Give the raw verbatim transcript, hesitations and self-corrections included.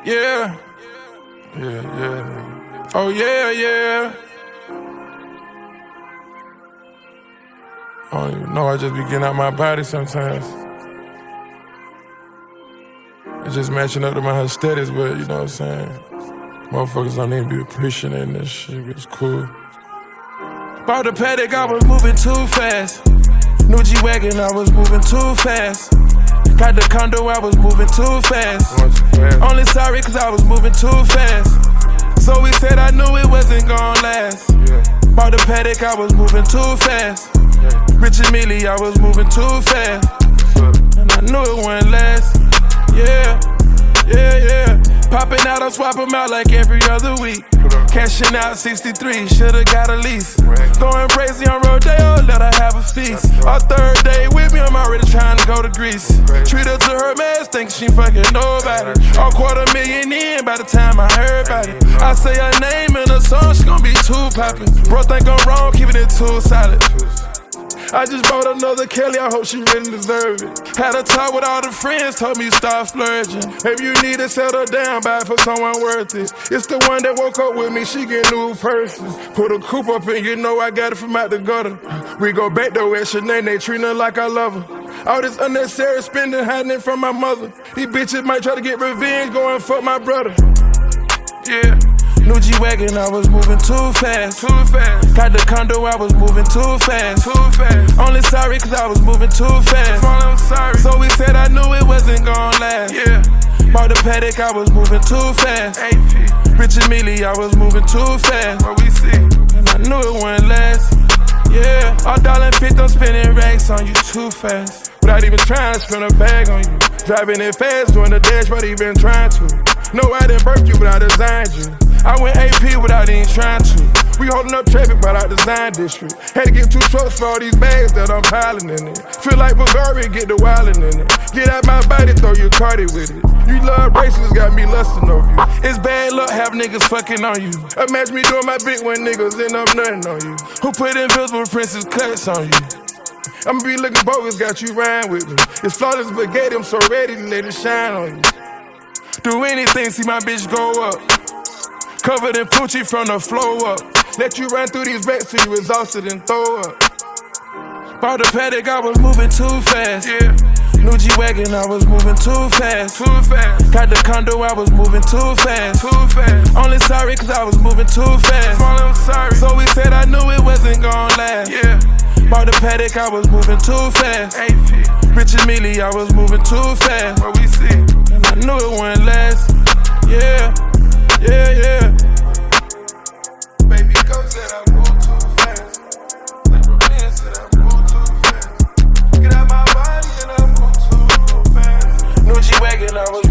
Yeah. Yeah, yeah. Oh, yeah, yeah. I don't even know, I just be getting out my body sometimes. It's just matching up to my aesthetics, but you know what I'm saying? Motherfuckers don't even be appreciating this shit, it's cool. Bought the Patek, I was moving too fast. New G-Wagon, I was moving too fast. Got the condo, I was moving too fast. fast. Only sorry cause I was moving too fast. So we said I knew it wasn't gon' last. Yeah. Bought the Patek, I was moving too fast. Yeah. Rich and Millie, I was moving too fast. And I knew it wouldn't last. Yeah, yeah, yeah. Popping out, I swap them out like every other week. Cashing out sixty-three, shoulda got a lease. Going crazy on Rodeo, let her have a feast. Our third day with me, I'm already trying to go to Greece. Treat her to her mess, think she fucking nobody. All quarter million in by the time I heard about it. I say her name in a song, she gon' be too poppin'. Bro think I'm wrong, keeping it too solid. I just bought another Kelly, I hope she really deserve it. Had a talk with all the friends, told me stop splurging. Maybe you need to settle down, buy it for someone worth it. It's the one that woke up with me, she get new person. Put a coupe up in, you know I got it from out the gutter. We go back though at Sinead, they treat her like I love her. All this unnecessary spending, hiding it from my mother. These bitches might try to get revenge, go and fuck my brother. Yeah. New G-Wagon, I was moving too fast. Too fast. Got the condo, I was moving too fast. Too fast. Only sorry cause I was moving too fast. I'm sorry. So we said I knew it wasn't gon' last. Yeah. Bought the Patek, I was moving too fast. A P. Rich and Millie, I was moving too fast. What we see? And I knew it wouldn't last. Yeah. All dollar and fifty, I'm spending racks on you too fast. Without even trying to spend a bag on you. Driving it fast, doing the dash, but even trying to. No, I didn't birth you, but I designed you. I went A P without even trying to. We holding up traffic by our design district. Had to get two trucks for all these bags that I'm piling in it. Feel like Bulgaria, get the wildin' in it. Get out my body, throw your cardi with it. You love bracelets, got me lustin' over you. It's bad luck, have niggas fucking on you. Imagine me doing my bit when niggas end up nothing on you. Who put invisible princess cuts on you? I'ma be looking bogus, got you riding with me. It's flawless spaghetti, I'm so ready to let it shine on you. Do anything, see my bitch go up. Covered in Pucci from the flow up. Let you run through these racks till you exhausted and throw up. Bought the Patek, I was moving too fast. Yeah. New G-Wagon, I was moving too fast. Too fast. Got the condo, I was moving too fast. Too fast. Only sorry cause I was moving too fast. I'm sorry. So we said I knew it wasn't gon' last. Yeah. Bought the Patek, I was moving too fast. A P. Rich and Millie, I was moving too fast. What we see? And I knew it wouldn't last. Yeah. Yeah, yeah. Baby, go said I move too fast. Little man said I move too fast. Get out my body and I move too fast. New G-Wagon, I was